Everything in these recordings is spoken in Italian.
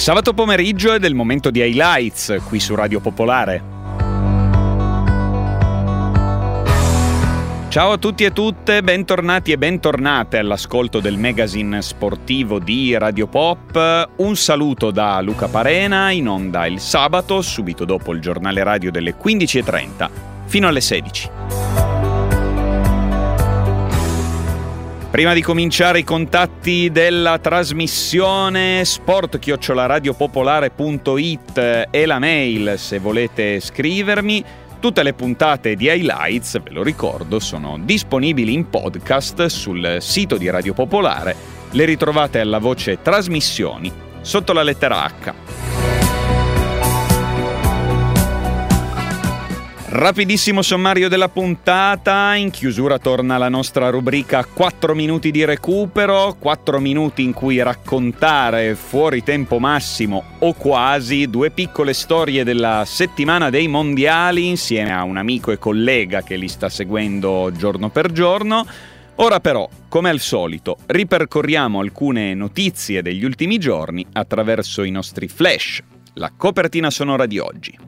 sabato pomeriggio è del momento di highlights qui su Radio Popolare. Ciao a tutti e tutte, bentornati e bentornate all'ascolto del magazine sportivo di Radio Pop. Un saluto da Luca Parena, in onda il sabato, subito dopo il giornale radio delle 15:30 fino alle 16. Prima di cominciare i contatti della trasmissione, sport@radiopopolare.it è la mail se volete scrivermi. Tutte le puntate di Highlights, ve lo ricordo, sono disponibili in podcast sul sito di Radio Popolare. Le ritrovate alla voce trasmissioni sotto la lettera H. Rapidissimo sommario della puntata. In chiusura torna la nostra rubrica 4 minuti di recupero, 4 minuti in cui raccontare fuori tempo massimo o quasi 2 piccole storie della settimana dei mondiali insieme a un amico e collega che li sta seguendo giorno per giorno. Ora però, come al solito, ripercorriamo alcune notizie degli ultimi giorni attraverso i nostri flash, la copertina sonora di oggi.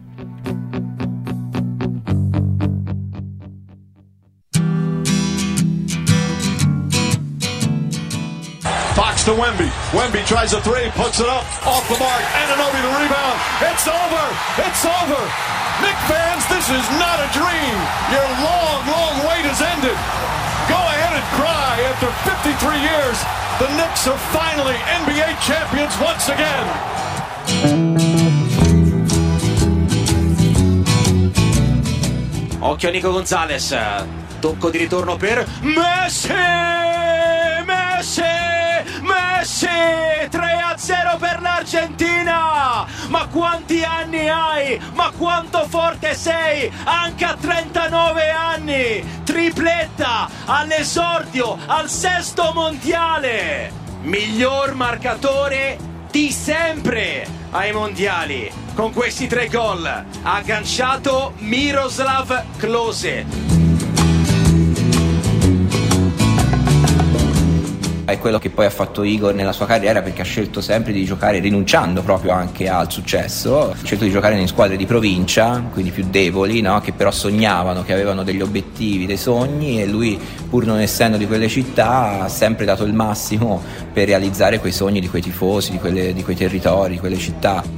Fox to Wemby. Wemby tries a three, puts it up, off the mark. Anunoby the rebound. It's over. It's over. Knicks fans, this is not a dream. Your long, long wait has ended. Go ahead and cry. After 53 years, the Knicks are finally NBA champions once again. Occhio a Nico Gonzalez. Tocco di ritorno per Messi! 3-0 per l'Argentina! Ma quanti anni hai? Ma quanto forte sei? Anche a 39 anni! Tripletta all'esordio al 6° mondiale! Miglior marcatore di sempre ai mondiali! Con questi 3 gol ha agganciato Miroslav Klose. È quello che poi ha fatto Igor nella sua carriera, perché ha scelto sempre di giocare rinunciando proprio anche al successo. Ha scelto di giocare in squadre di provincia, quindi più deboli, no? Che però sognavano, che avevano degli obiettivi, dei sogni, e lui, pur non essendo di quelle città, ha sempre dato il massimo per realizzare quei sogni di quei tifosi, di quei territori, di quelle città.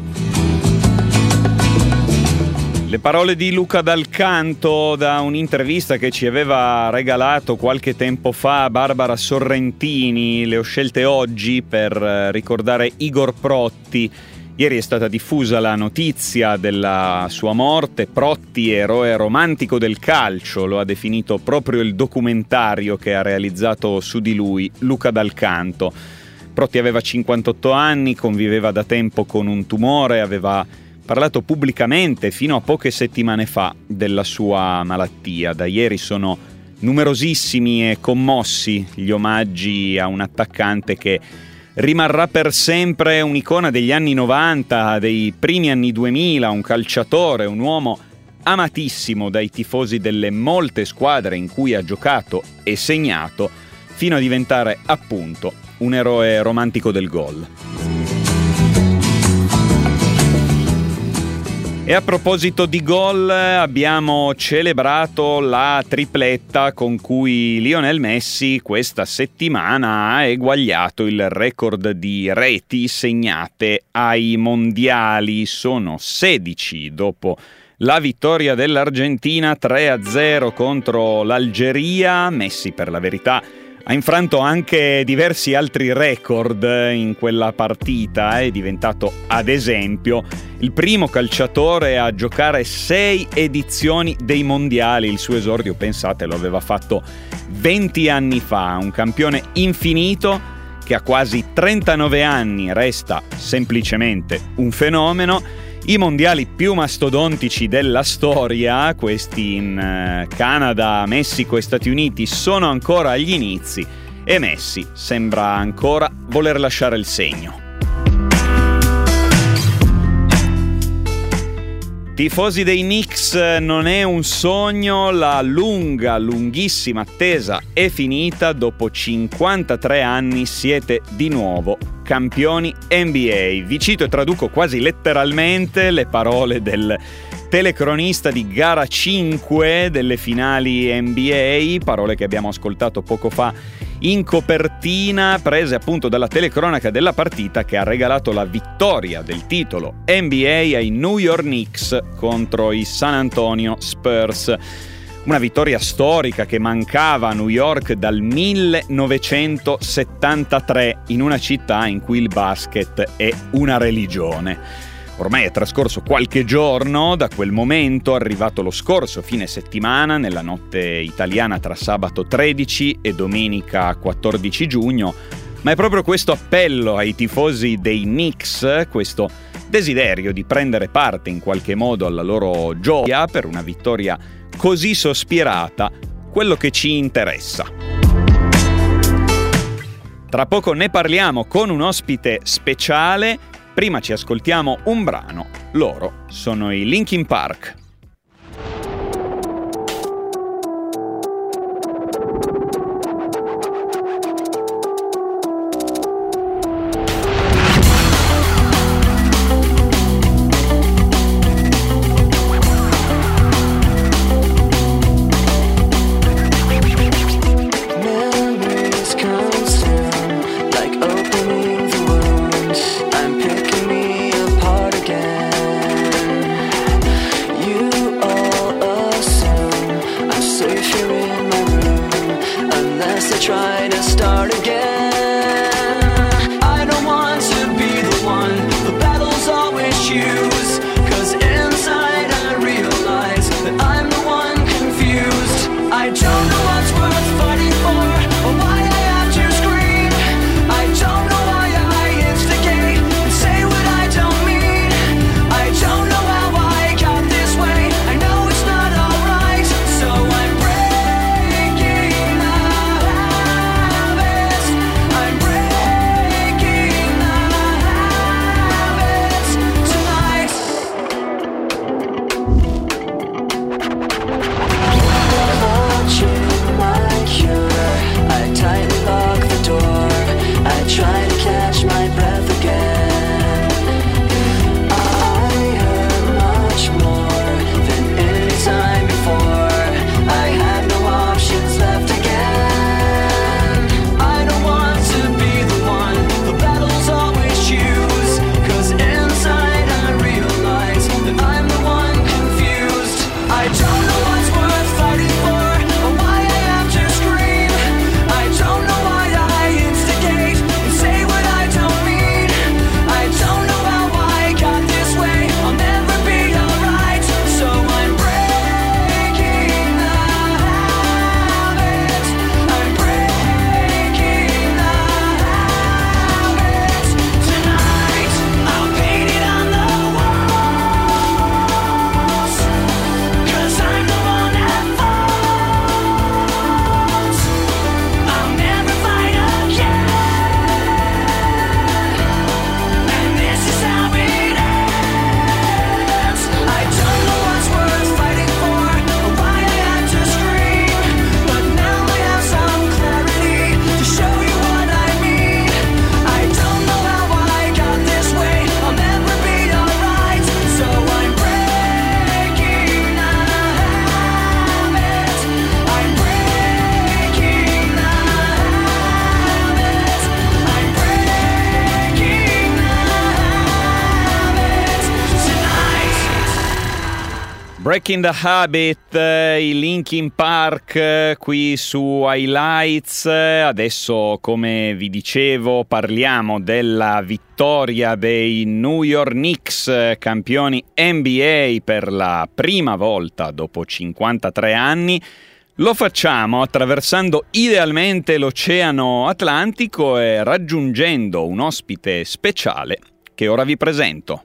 Le parole di Luca Dal Canto da un'intervista che ci aveva regalato qualche tempo fa Barbara Sorrentini. Le ho scelte oggi per ricordare Igor Protti. Ieri è stata diffusa la notizia della sua morte. Protti, eroe romantico del calcio, lo ha definito proprio il documentario che ha realizzato su di lui Luca Dal Canto. Protti aveva 58 anni, conviveva da tempo con un tumore, aveva parlato pubblicamente fino a poche settimane fa della sua malattia. Da ieri sono numerosissimi e commossi gli omaggi a un attaccante che rimarrà per sempre un'icona degli anni 90, dei primi anni 2000, un calciatore, un uomo amatissimo dai tifosi delle molte squadre in cui ha giocato e segnato, fino a diventare appunto un eroe romantico del gol. E a proposito di gol, abbiamo celebrato la tripletta con cui Lionel Messi questa settimana ha eguagliato il record di reti segnate ai mondiali. Sono 16 dopo la vittoria dell'Argentina 3-0 contro l'Algeria. Messi, per la verità, ha infranto anche diversi altri record in quella partita. È diventato, ad esempio, il primo calciatore a giocare 6 edizioni dei mondiali. Il suo esordio, pensate, lo aveva fatto 20 anni fa. Un campione infinito che a quasi 39 anni resta semplicemente un fenomeno. I mondiali più mastodontici della storia, questi in Canada, Messico e Stati Uniti, sono ancora agli inizi e Messi sembra ancora voler lasciare il segno. Tifosi dei Knicks, non è un sogno, la lunghissima attesa è finita. Dopo 53 anni siete di nuovo campioni NBA. Vi cito e traduco quasi letteralmente le parole del telecronista di gara 5 delle finali NBA, parole che abbiamo ascoltato poco fa in copertina, prese appunto dalla telecronaca della partita che ha regalato la vittoria del titolo NBA ai New York Knicks contro i San Antonio Spurs. Una vittoria storica che mancava a New York dal 1973, in una città in cui il basket è una religione. Ormai è trascorso qualche giorno da quel momento, arrivato lo scorso fine settimana, nella notte italiana tra sabato 13 e domenica 14 giugno, ma è proprio questo appello ai tifosi dei Knicks, questo desiderio di prendere parte in qualche modo alla loro gioia per una vittoria così sospirata, quello che ci interessa. Tra poco ne parliamo con un ospite speciale. Prima ci ascoltiamo un brano, loro sono i Linkin Park. Breaking the Habit, i Linkin Park qui su Highlights. Adesso, come vi dicevo, parliamo della vittoria dei New York Knicks, campioni NBA per la prima volta dopo 53 anni. Lo facciamo attraversando idealmente l'Oceano Atlantico e raggiungendo un ospite speciale che ora vi presento.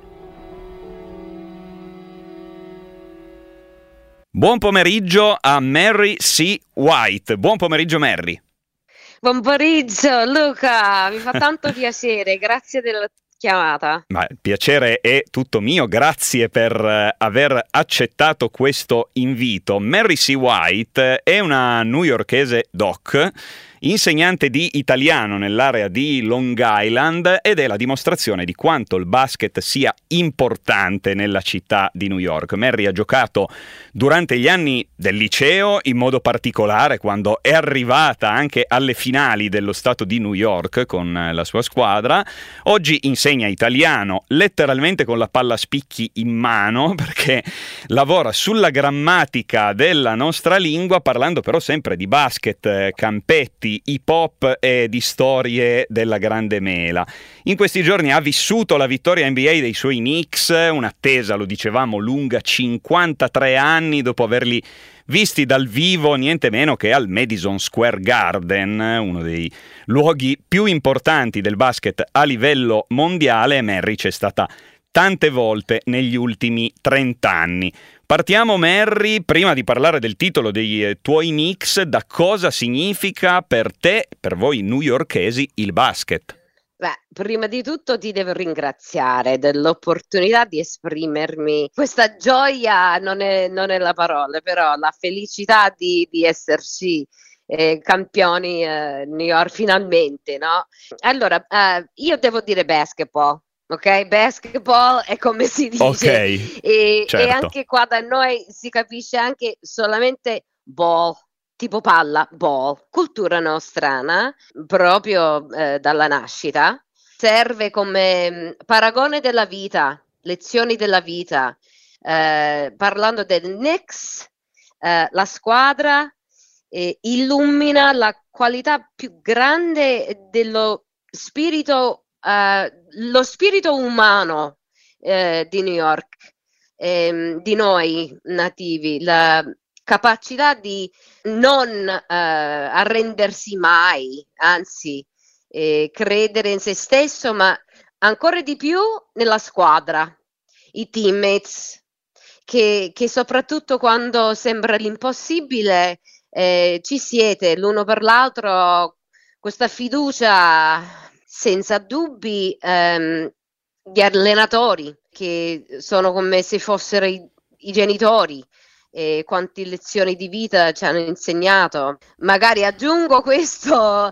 Buon pomeriggio a Mary C. White. Buon pomeriggio, Mary. Buon pomeriggio Luca, mi fa tanto piacere, grazie chiamata. Ma il piacere è tutto mio, grazie per aver accettato questo invito. Mary C. White è una newyorkese doc, insegnante di italiano nell'area di Long Island, ed è la dimostrazione di quanto il basket sia importante nella città di New York. Mary ha giocato durante gli anni del liceo, in modo particolare quando è arrivata anche alle finali dello stato di New York con la sua squadra. Oggi insegna italiano letteralmente con la palla a spicchi in mano, perché lavora sulla grammatica della nostra lingua, parlando però sempre di basket, campetti, hip hop e di storie della grande mela. In questi giorni ha vissuto la vittoria NBA dei suoi Knicks, un'attesa, lo dicevamo, lunga 53 anni dopo averli visti dal vivo niente meno che al Madison Square Garden, uno dei luoghi più importanti del basket a livello mondiale. Mary c'è stata tante volte negli ultimi 30 anni. Partiamo, Mary, prima di parlare del titolo dei tuoi Knicks, da cosa significa per te, per voi newyorkesi, il basket? Beh, prima di tutto ti devo ringraziare dell'opportunità di esprimermi. Questa gioia non è la parola, però la felicità di esserci campioni New York finalmente, no? Allora, io devo dire basketball. Ok, basketball è come si dice, Ok, e certo. anche qua da noi si capisce anche solamente ball, tipo palla, ball, cultura nostrana, proprio dalla nascita, serve come paragone della vita, lezioni della vita, parlando del Knicks, la squadra illumina la qualità più grande dello spirito, lo spirito umano di New York, di noi nativi, la capacità di non arrendersi mai, anzi credere in se stesso, ma ancora di più nella squadra, i teammates, che soprattutto quando sembra l'impossibile ci siete l'uno per l'altro, questa fiducia senza dubbi. Gli allenatori che sono come se fossero i genitori, quante lezioni di vita ci hanno insegnato. Magari aggiungo questo,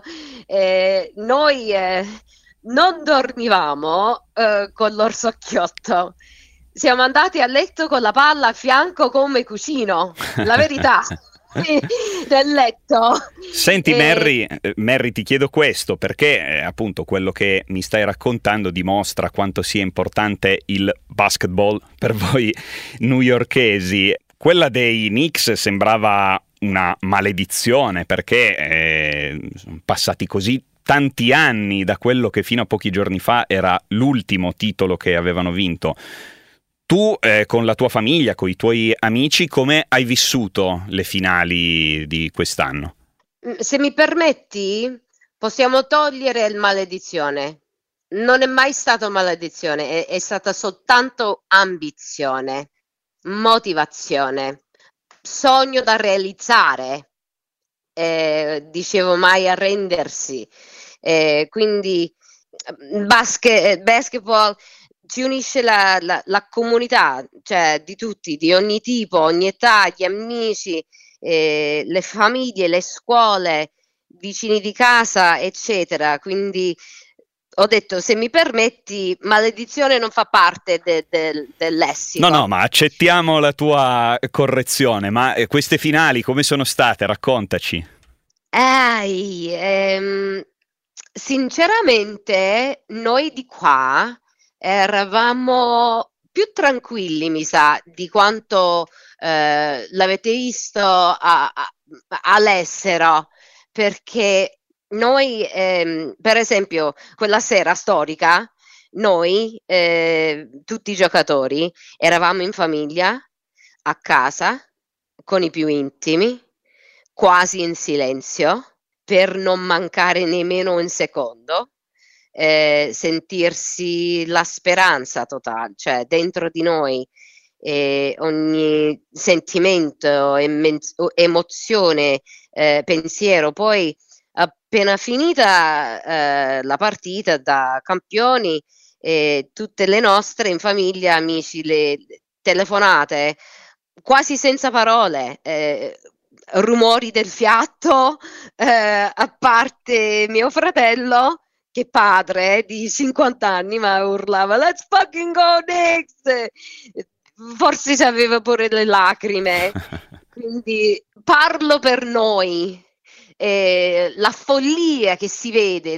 noi non dormivamo con l'orsocchiotto, siamo andati a letto con la palla a fianco come cuscino, la verità. Nel letto. Senti, Mary, ti chiedo questo perché appunto quello che mi stai raccontando dimostra quanto sia importante il basketball per voi newyorkesi. Quella dei Knicks sembrava una maledizione perché sono passati così tanti anni da quello che fino a pochi giorni fa era l'ultimo titolo che avevano vinto. Tu con la tua famiglia, con i tuoi amici, come hai vissuto le finali di quest'anno? Se mi permetti, possiamo togliere il maledizione. Non è mai stato maledizione, è stata soltanto ambizione, motivazione, sogno da realizzare. Dicevo mai arrendersi. Quindi basketball ci unisce la comunità, cioè di tutti, di ogni tipo, ogni età, gli amici, le famiglie, le scuole, vicini di casa, eccetera. Quindi ho detto, se mi permetti, maledizione non fa parte del lessico. No, ma accettiamo la tua correzione, ma queste finali come sono state? Raccontaci. Sinceramente, noi di qua eravamo più tranquilli, mi sa, di quanto l'avete visto all'estero, perché noi, per esempio, quella sera storica, noi, tutti i giocatori, eravamo in famiglia, a casa, con i più intimi, quasi in silenzio, per non mancare nemmeno un secondo. Sentirsi la speranza totale, cioè dentro di noi ogni sentimento, emozione, pensiero. Poi appena finita la partita da campioni, tutte le nostre in famiglia, amici, le telefonate quasi senza parole, rumori del fiato, a parte mio fratello che padre di 50 anni ma urlava "Let's fucking go Knicks!" Forse aveva pure le lacrime. Quindi parlo per noi, la follia che si vede,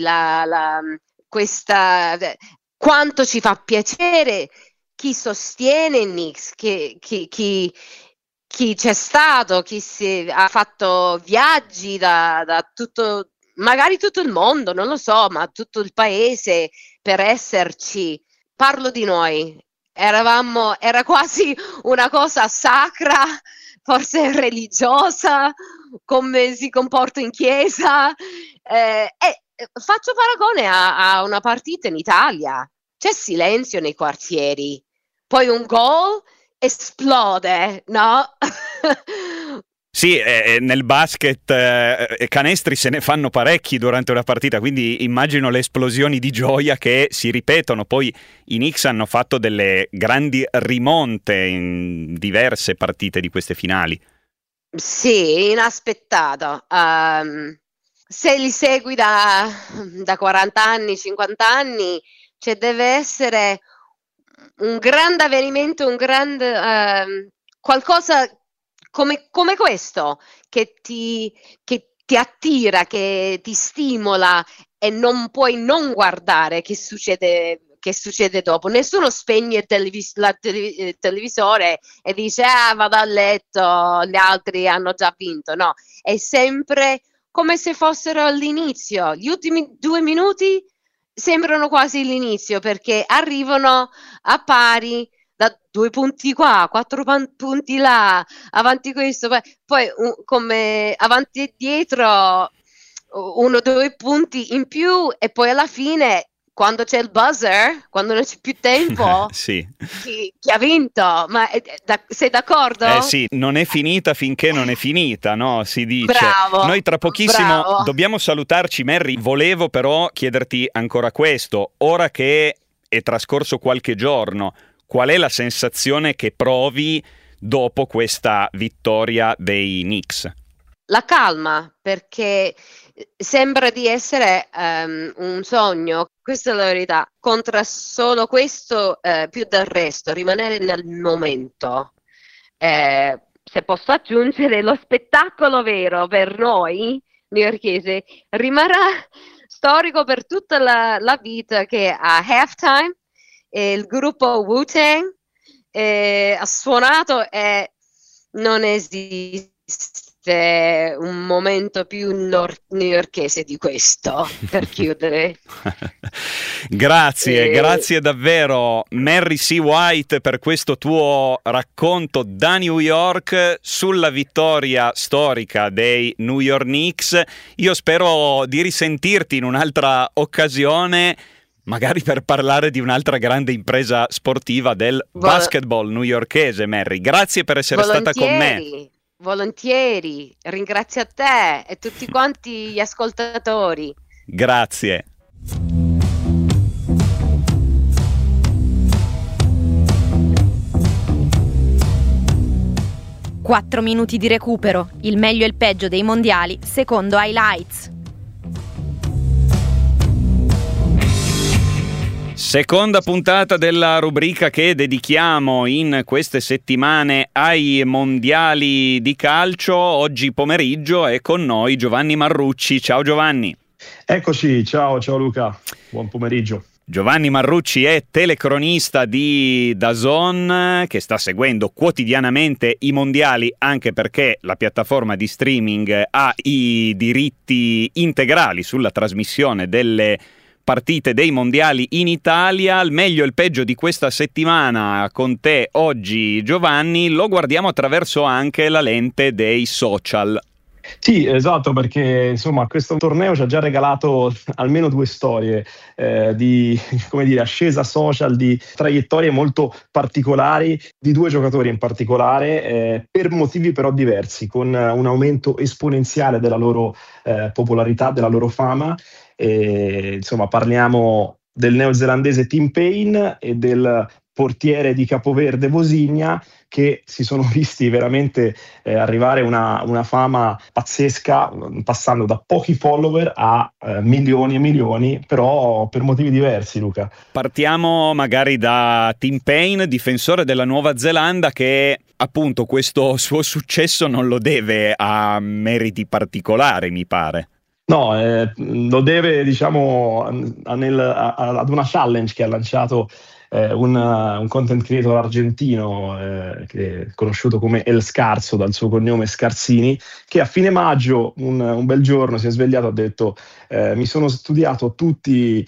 questa, quanto ci fa piacere chi sostiene il Knicks, chi c'è stato, chi ha fatto viaggi da tutto, magari tutto il mondo, non lo so, ma tutto il paese per esserci. Parlo di noi, era quasi una cosa sacra, forse religiosa, come si comporta in chiesa, e faccio paragone a una partita in Italia, c'è silenzio nei quartieri, poi un gol esplode, no? Sì, nel basket canestri se ne fanno parecchi durante una partita, quindi immagino le esplosioni di gioia che si ripetono. Poi i Knicks hanno fatto delle grandi rimonte in diverse partite di queste finali. Sì, inaspettato. Se li segui da 40 anni, 50 anni, cioè deve essere un grande avvenimento, un grande qualcosa come questo che ti attira, che ti stimola e non puoi non guardare che succede dopo. Nessuno spegne il televisore e dice vado a letto, gli altri hanno già vinto. No, è sempre come se fossero all'inizio. Gli ultimi 2 minuti sembrano quasi l'inizio, perché arrivano a pari, da 2 punti qua, 4 punti là, avanti questo, poi come avanti e dietro 1 o 2 punti in più, e poi alla fine, quando c'è il buzzer, quando non c'è più tempo, sì. chi ha vinto? Ma sei d'accordo? Sì, non è finita finché non è finita, no? Si dice. Bravo, Noi tra pochissimo bravo. Dobbiamo salutarci, Mary. Volevo però chiederti ancora questo. Ora che è trascorso qualche giorno, qual è la sensazione che provi dopo questa vittoria dei Knicks? La calma, perché sembra di essere un sogno, questa è la verità. Conta solo questo, più del resto, rimanere nel momento. Se posso aggiungere, lo spettacolo vero per noi newyorkesi rimarrà storico per tutta la vita, che a halftime il gruppo Wu-Tang ha suonato e non esiste un momento più newyorkese di questo, per chiudere. Grazie davvero Mary C. White per questo tuo racconto da New York sulla vittoria storica dei New York Knicks. Io spero di risentirti in un'altra occasione, magari per parlare di un'altra grande impresa sportiva del basketball newyorkese. Mary, grazie per essere stata con me. Volentieri, ringrazio a te e tutti quanti gli ascoltatori. Grazie. Quattro minuti di recupero, il meglio e il peggio dei mondiali, secondo Highlights. Seconda puntata della rubrica che dedichiamo in queste settimane ai mondiali di calcio. Oggi pomeriggio è con noi Giovanni Marrucci. Ciao Giovanni. Eccoci, ciao Luca, buon pomeriggio. Giovanni Marrucci è telecronista di DAZN, che sta seguendo quotidianamente i mondiali, anche perché la piattaforma di streaming ha i diritti integrali sulla trasmissione delle partite dei mondiali in Italia. Il meglio e il peggio di questa settimana con te oggi, Giovanni, lo guardiamo attraverso anche la lente dei social. Sì, esatto, perché insomma questo torneo ci ha già regalato almeno 2 storie di, come dire, ascesa social, di traiettorie molto particolari, di 2 giocatori in particolare, per motivi però diversi, con un aumento esponenziale della loro popolarità, della loro fama. Insomma, parliamo del neozelandese Tim Payne e del portiere di Capoverde Vozinha, che si sono visti veramente arrivare una fama pazzesca, passando da pochi follower a milioni e milioni, però per motivi diversi, Luca. Partiamo magari da Tim Payne, difensore della Nuova Zelanda, che appunto questo suo successo non lo deve a meriti particolari, mi pare. No, lo deve, diciamo, ad una challenge che ha lanciato un content creator argentino che è conosciuto come El Scarso dal suo cognome Scarsini, che a fine maggio, un bel giorno, si è svegliato e ha detto: mi sono studiato tutti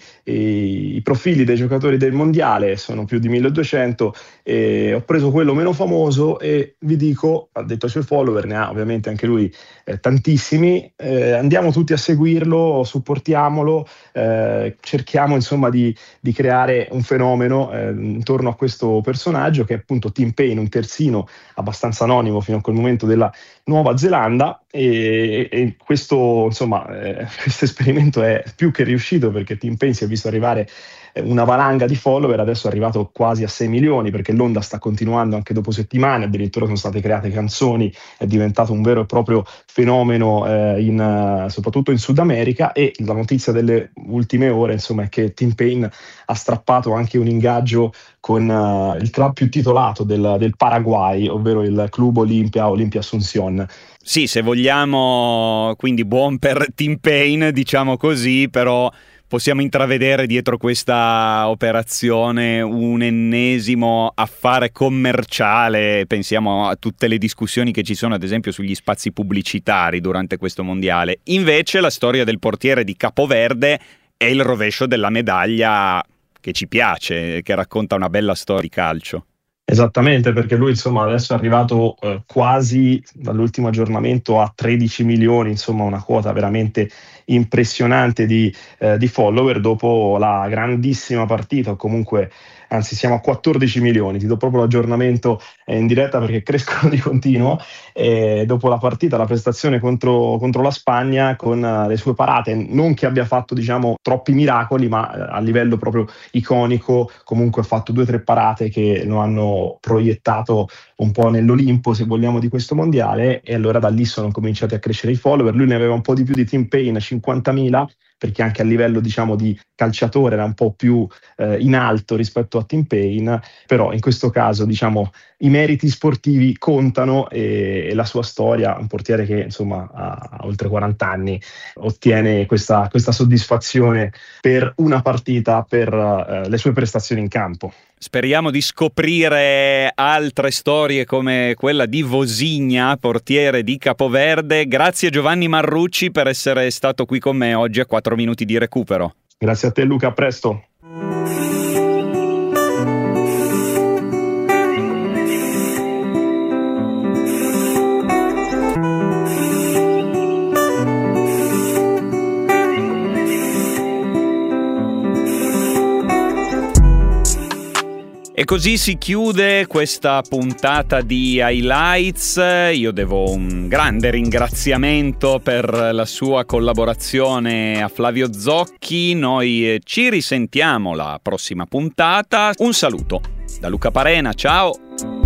i profili dei giocatori del mondiale, sono più di 1200, e ho preso quello meno famoso e vi dico, ha detto ai suoi follower, ne ha ovviamente anche lui tantissimi, andiamo tutti a seguirlo, supportiamolo, cerchiamo insomma di creare un fenomeno intorno a questo personaggio, che è appunto Tim Payne, un terzino abbastanza anonimo fino a quel momento della Nuova Zelanda, e questo insomma questo esperimento è più che riuscito, perché Tim Payne si è visto arrivare una valanga di follower, adesso è arrivato quasi a 6 milioni, perché l'onda sta continuando anche dopo settimane, addirittura sono state create canzoni, è diventato un vero e proprio fenomeno soprattutto in Sud America. E la notizia delle ultime ore insomma è che Tim Payne ha strappato anche un ingaggio con il club più titolato del Paraguay, ovvero il Club Olimpia Asunción. Sì, se vogliamo, quindi buon per Tim Payne, diciamo così, però possiamo intravedere dietro questa operazione un ennesimo affare commerciale. Pensiamo a tutte le discussioni che ci sono, ad esempio, sugli spazi pubblicitari durante questo mondiale. Invece la storia del portiere di Capoverde è il rovescio della medaglia che ci piace, che racconta una bella storia di calcio. Esattamente, perché lui insomma adesso è arrivato quasi dall'ultimo aggiornamento a 13 milioni, insomma una quota veramente impressionante di follower dopo la grandissima partita, o comunque anzi siamo a 14 milioni, ti do proprio l'aggiornamento in diretta perché crescono di continuo, dopo la partita, la prestazione contro la Spagna, con le sue parate, non che abbia fatto diciamo troppi miracoli, ma a livello proprio iconico comunque ha fatto 2 o 3 parate che lo hanno proiettato un po' nell'Olimpo, se vogliamo, di questo mondiale, e allora da lì sono cominciati a crescere i follower. Lui ne aveva un po' di più di Tim Payne, 50.000, perché anche a livello diciamo di calciatore era un po' più in alto rispetto a Tim Payne, però in questo caso diciamo i meriti sportivi contano, e la sua storia, un portiere che insomma ha oltre 40 anni, ottiene questa soddisfazione per una partita, per le sue prestazioni in campo. Speriamo di scoprire altre storie come quella di Vozinha, portiere di Capoverde. Grazie Giovanni Marrucci per essere stato qui con me oggi a 4 minuti di recupero. Grazie a te Luca, a presto. E così si chiude questa puntata di Highlights. Io devo un grande ringraziamento per la sua collaborazione a Flavio Zocchi. Noi ci risentiamo la prossima puntata. Un saluto da Luca Parena, ciao!